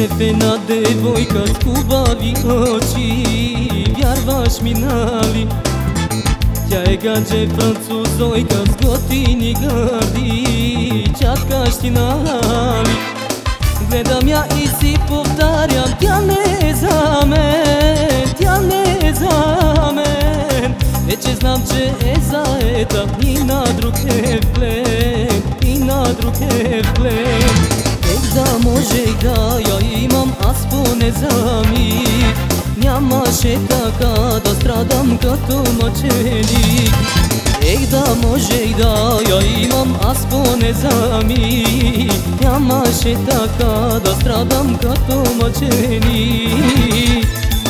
Цепена девойка с хубави очи, вярваш ми, нали? Тя е гадже французойка с готини гърди, чакаш ти, нали? Гледам я и си повтарям, тя не е за мен, тя не е за мен. Вече знам, че е заета и на друг е в плен, и на друг е в плен. Да можех да я имам аз поне за миг, нямаше така да страдам като мъченик. Да можех да я имам аз поне за миг, нямаше така да страдам като мъченик.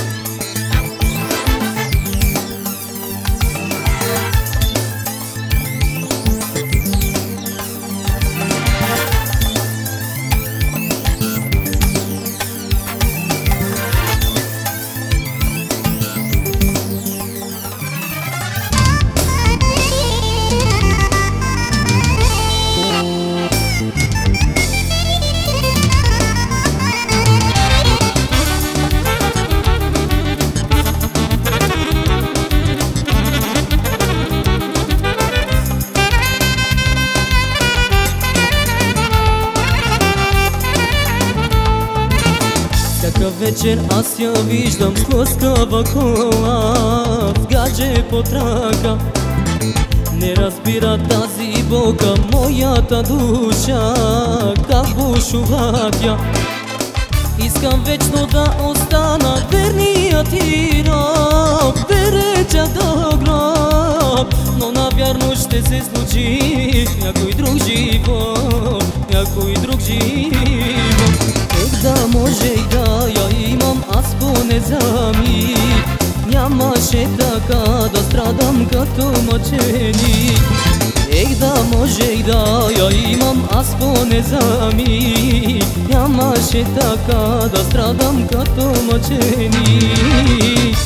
Всяка вечер аз я виждам с лъскава кола, с гадже под ръка. Не разбира тази болка моята душа, как бушува тя. Искам вечно да остана верният ти роб, вереча до гроб. Но навярно ще се случи някой друг живот, някой друг живот. Да можех да я имам аз поне за миг, нямаше така да страдам като мъченик. Да можех да я имам аз поне за миг, нямаше така да страдам като мъченик.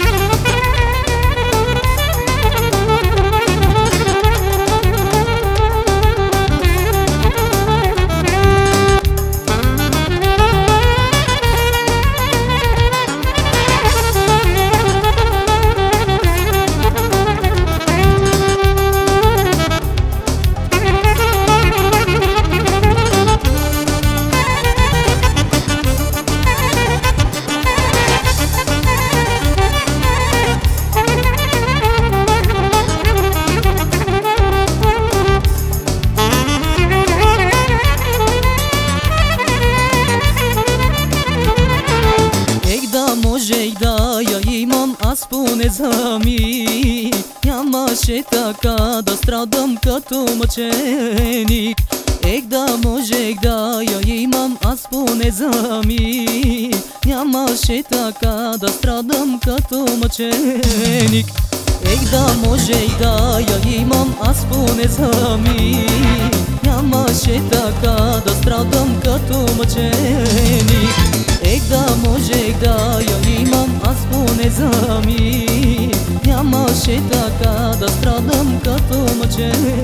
Можех да я имам аз поне за миг, нямаше така да страдам като мъченик. Да можех да я имам аз поне за миг, нямаше така да страдам като мъченик. Да можех да я имам аз поне за миг, нямаше така да страдам като мъченик. Да можех да я имам аз поне за миг, нямаше така да страдам като мъченик.